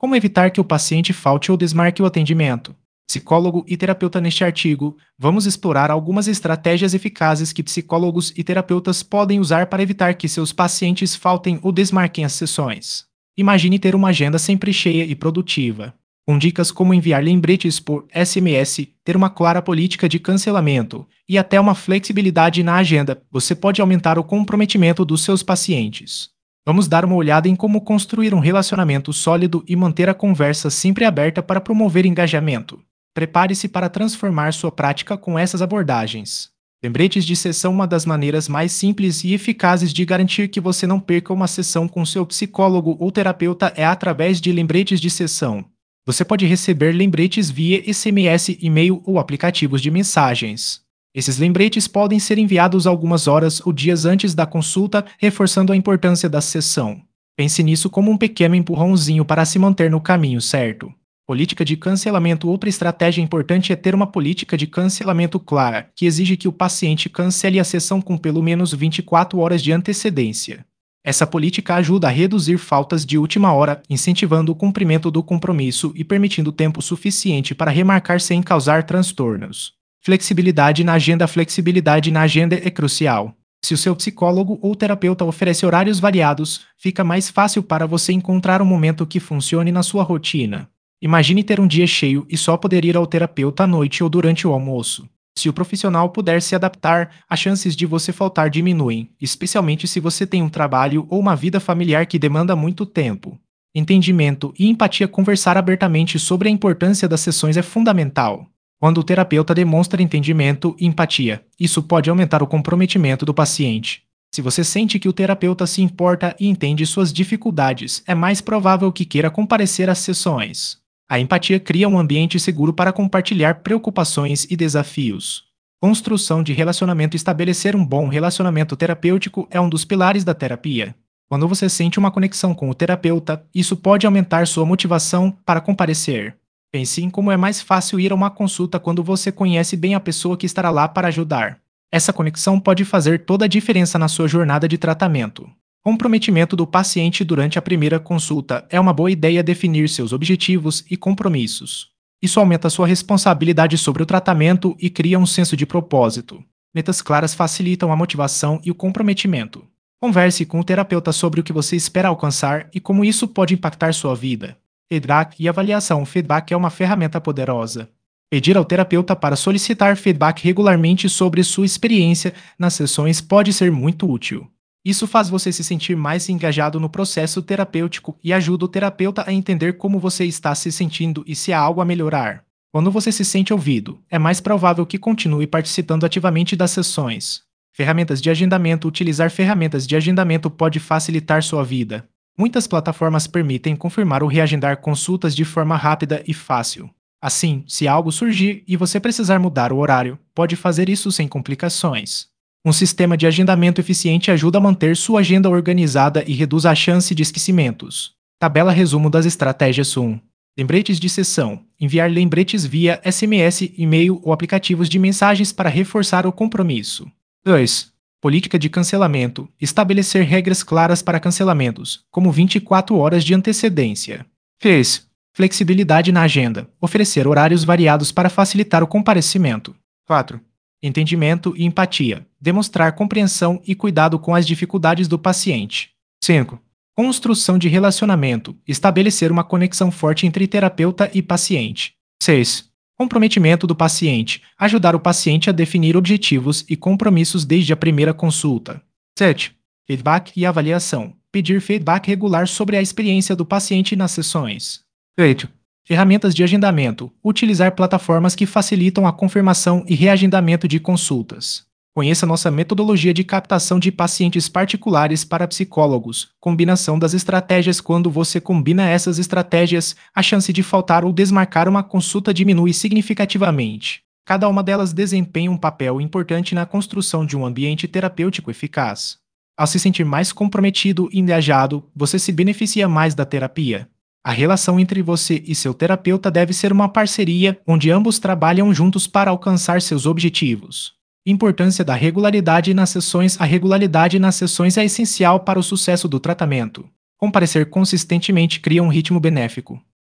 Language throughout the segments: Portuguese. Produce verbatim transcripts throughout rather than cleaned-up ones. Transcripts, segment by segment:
Como evitar que o paciente falte ou desmarque o atendimento? Psicólogo e terapeuta. Neste artigo, vamos explorar algumas estratégias eficazes que psicólogos e terapeutas podem usar para evitar que seus pacientes faltem ou desmarquem as sessões. Imagine ter uma agenda sempre cheia e produtiva, com dicas como enviar lembretes por S M S, ter uma clara política de cancelamento e até uma flexibilidade na agenda. Você pode aumentar o comprometimento dos seus pacientes. Vamos dar uma olhada em como construir um relacionamento sólido e manter a conversa sempre aberta para promover engajamento. Prepare-se para transformar sua prática com essas abordagens. Lembretes de sessão. Uma das maneiras mais simples e eficazes de garantir que você não perca uma sessão com seu psicólogo ou terapeuta é através de lembretes de sessão. Você pode receber lembretes via S M S, e-mail ou aplicativos de mensagens. Esses lembretes podem ser enviados algumas horas ou dias antes da consulta, reforçando a importância da sessão. Pense nisso como um pequeno empurrãozinho para se manter no caminho certo. Política de cancelamento. Outra estratégia importante é ter uma política de cancelamento clara, que exige que o paciente cancele a sessão com pelo menos vinte e quatro horas de antecedência. Essa política ajuda a reduzir faltas de última hora, incentivando o cumprimento do compromisso e permitindo tempo suficiente para remarcar sem causar transtornos. Flexibilidade na agenda. Flexibilidade na agenda é crucial. Se o seu psicólogo ou terapeuta oferece horários variados, fica mais fácil para você encontrar um momento que funcione na sua rotina. Imagine ter um dia cheio e só poder ir ao terapeuta à noite ou durante o almoço. Se o profissional puder se adaptar, as chances de você faltar diminuem, especialmente se você tem um trabalho ou uma vida familiar que demanda muito tempo. Entendimento e empatia. Conversar abertamente sobre a importância das sessões é fundamental. Quando o terapeuta demonstra entendimento e empatia, isso pode aumentar o comprometimento do paciente. Se você sente que o terapeuta se importa e entende suas dificuldades, é mais provável que queira comparecer às sessões. A empatia cria um ambiente seguro para compartilhar preocupações e desafios. Construção de relacionamento. Estabelecer um bom relacionamento terapêutico é um dos pilares da terapia. Quando você sente uma conexão com o terapeuta, isso pode aumentar sua motivação para comparecer. Pense em como é mais fácil ir a uma consulta quando você conhece bem a pessoa que estará lá para ajudar. Essa conexão pode fazer toda a diferença na sua jornada de tratamento. Comprometimento do paciente. Durante a primeira consulta, é uma boa ideia definir seus objetivos e compromissos. Isso aumenta sua responsabilidade sobre o tratamento e cria um senso de propósito. Metas claras facilitam a motivação e o comprometimento. Converse com o terapeuta sobre o que você espera alcançar e como isso pode impactar sua vida. Feedback e avaliação. O feedback é uma ferramenta poderosa. Pedir ao terapeuta para solicitar feedback regularmente sobre sua experiência nas sessões pode ser muito útil. Isso faz você se sentir mais engajado no processo terapêutico e ajuda o terapeuta a entender como você está se sentindo e se há algo a melhorar. Quando você se sente ouvido, é mais provável que continue participando ativamente das sessões. Ferramentas de agendamento. Utilizar ferramentas de agendamento pode facilitar sua vida. Muitas plataformas permitem confirmar ou reagendar consultas de forma rápida e fácil. Assim, se algo surgir e você precisar mudar o horário, pode fazer isso sem complicações. Um sistema de agendamento eficiente ajuda a manter sua agenda organizada e reduz a chance de esquecimentos. Tabela resumo das estratégias. um. Lembretes de sessão. Enviar lembretes via S M S, e-mail ou aplicativos de mensagens para reforçar o compromisso. dois. Política de cancelamento. Estabelecer regras claras para cancelamentos, como vinte e quatro horas de antecedência. três. Flexibilidade na agenda. Oferecer horários variados para facilitar o comparecimento. quatro. Entendimento e empatia. Demonstrar compreensão e cuidado com as dificuldades do paciente. cinco. Construção de relacionamento. Estabelecer uma conexão forte entre terapeuta e paciente. seis. Comprometimento do paciente. Ajudar o paciente a definir objetivos e compromissos desde a primeira consulta. sete. Feedback e avaliação. Pedir feedback regular sobre a experiência do paciente nas sessões. oito. Ferramentas de agendamento. Utilizar plataformas que facilitam a confirmação e reagendamento de consultas. Conheça nossa metodologia de captação de pacientes particulares para psicólogos. Combinação das estratégias. Quando você combina essas estratégias, a chance de faltar ou desmarcar uma consulta diminui significativamente. Cada uma delas desempenha um papel importante na construção de um ambiente terapêutico eficaz. Ao se sentir mais comprometido e engajado, você se beneficia mais da terapia. A relação entre você e seu terapeuta deve ser uma parceria onde ambos trabalham juntos para alcançar seus objetivos. Importância da regularidade nas sessões. A regularidade nas sessões é essencial para o sucesso do tratamento. Comparecer consistentemente cria um ritmo benéfico.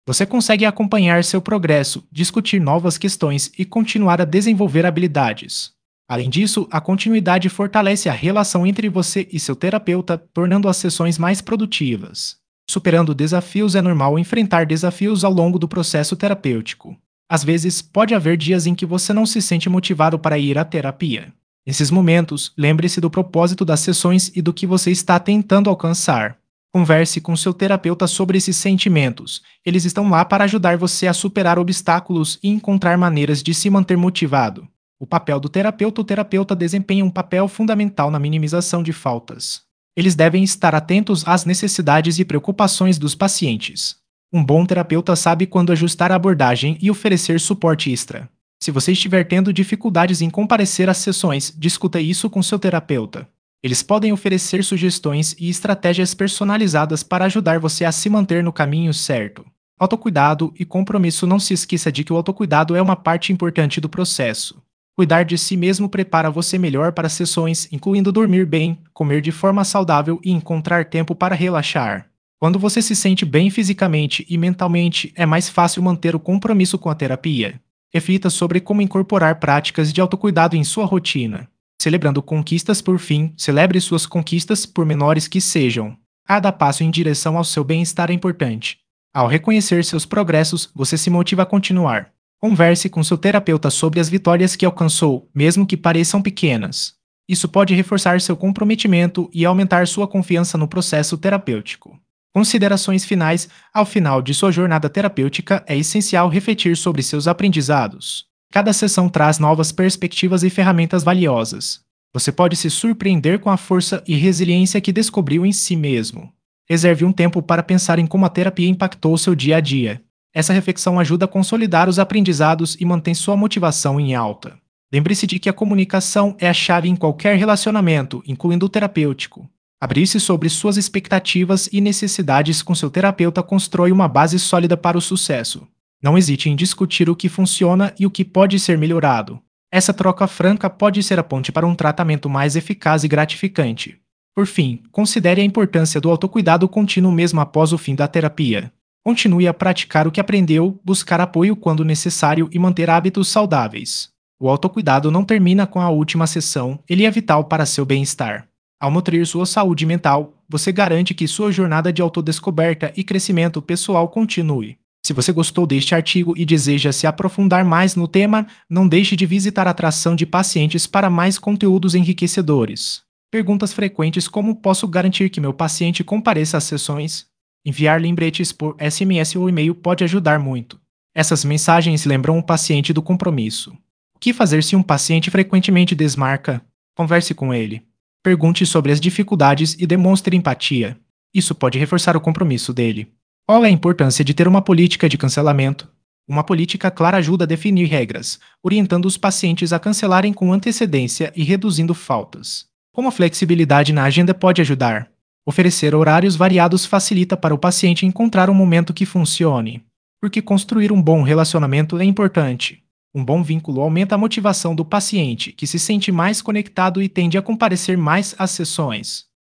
Você consegue acompanhar seu progresso, discutir novas questões e continuar a desenvolver habilidades. Além disso, a continuidade fortalece a relação entre você e seu terapeuta, tornando as sessões mais produtivas. Superando desafios é normal enfrentar desafios ao longo do processo terapêutico. Às vezes, pode haver dias em que você não se sente motivado para ir à terapia. Nesses momentos, lembre-se do propósito das sessões e do que você está tentando alcançar. Converse com seu terapeuta sobre esses sentimentos. Eles estão lá para ajudar você a superar obstáculos e encontrar maneiras de se manter motivado. O papel do terapeuta. O terapeuta desempenha um papel fundamental na minimização de faltas. Eles devem estar atentos às necessidades e preocupações dos pacientes. Um bom terapeuta sabe quando ajustar a abordagem e oferecer suporte extra. Se você estiver tendo dificuldades em comparecer às sessões, discuta isso com seu terapeuta. Eles podem oferecer sugestões e estratégias personalizadas para ajudar você a se manter no caminho certo. Autocuidado e compromisso. Não se esqueça de que o autocuidado é uma parte importante do processo. Cuidar de si mesmo prepara você melhor para as sessões, incluindo dormir bem, comer de forma saudável e encontrar tempo para relaxar. Quando você se sente bem fisicamente e mentalmente, é mais fácil manter o compromisso com a terapia. Reflita sobre como incorporar práticas de autocuidado em sua rotina. Celebrando conquistas. Por fim, celebre suas conquistas, por menores que sejam. Cada passo em direção ao seu bem-estar é importante. Ao reconhecer seus progressos, você se motiva a continuar. Converse com seu terapeuta sobre as vitórias que alcançou, mesmo que pareçam pequenas. Isso pode reforçar seu comprometimento e aumentar sua confiança no processo terapêutico. Considerações finais. Ao final de sua jornada terapêutica, é essencial refletir sobre seus aprendizados. Cada sessão traz novas perspectivas e ferramentas valiosas. Você pode se surpreender com a força e resiliência que descobriu em si mesmo. Reserve um tempo para pensar em como a terapia impactou seu dia a dia. Essa reflexão ajuda a consolidar os aprendizados e mantém sua motivação em alta. Lembre-se de que a comunicação é a chave em qualquer relacionamento, incluindo o terapêutico. Abrir-se sobre suas expectativas e necessidades com seu terapeuta constrói uma base sólida para o sucesso. Não hesite em discutir o que funciona e o que pode ser melhorado. Essa troca franca pode ser a ponte para um tratamento mais eficaz e gratificante. Por fim, considere a importância do autocuidado contínuo mesmo após o fim da terapia. Continue a praticar o que aprendeu, buscar apoio quando necessário e manter hábitos saudáveis. O autocuidado não termina com a última sessão, ele é vital para seu bem-estar. Ao nutrir sua saúde mental, você garante que sua jornada de autodescoberta e crescimento pessoal continue. Se você gostou deste artigo e deseja se aprofundar mais no tema, não deixe de visitar a atração de pacientes para mais conteúdos enriquecedores. Perguntas frequentes: como posso garantir que meu paciente compareça às sessões? Enviar lembretes por S M S ou e-mail pode ajudar muito. Essas mensagens lembram o paciente do compromisso. O que fazer se um paciente frequentemente desmarca? Converse com ele. Pergunte sobre as dificuldades e demonstre empatia. Isso pode reforçar o compromisso dele. Qual é a importância de ter uma política de cancelamento? Uma política clara ajuda a definir regras, orientando os pacientes a cancelarem com antecedência e reduzindo faltas. Como a flexibilidade na agenda pode ajudar? Oferecer horários variados facilita para o paciente encontrar um momento que funcione. Porque construir um bom relacionamento é importante. Um bom vínculo aumenta a motivação do paciente, que se sente mais conectado e tende a comparecer mais às sessões.